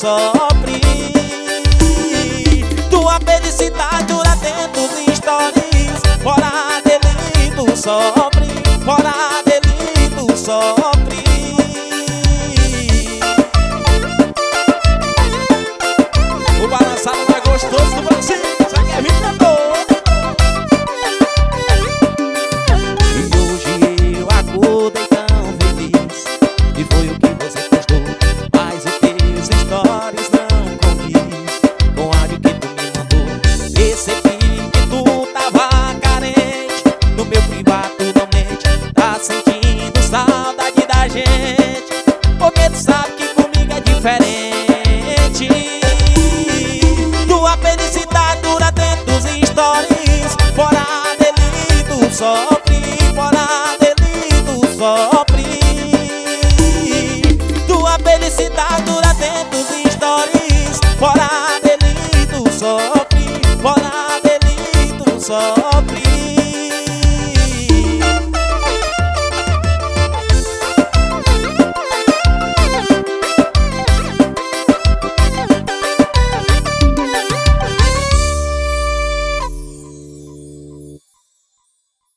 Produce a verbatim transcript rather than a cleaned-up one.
sofre. Tua felicidade dura dentro de stories. Fora dele tu sofre, fora dele tu sofre. O balançado mais gostoso do Brasil, isso aqui é vida boa. E hoje eu acordei tão feliz, e foi o que você postou, mas os teus stories não condiz com o áudio que tu me mandou. Percebi que tu tava carente, no meu privado não mente, tá sentindo saudade da gente, porque tu sabe que comigo é diferente.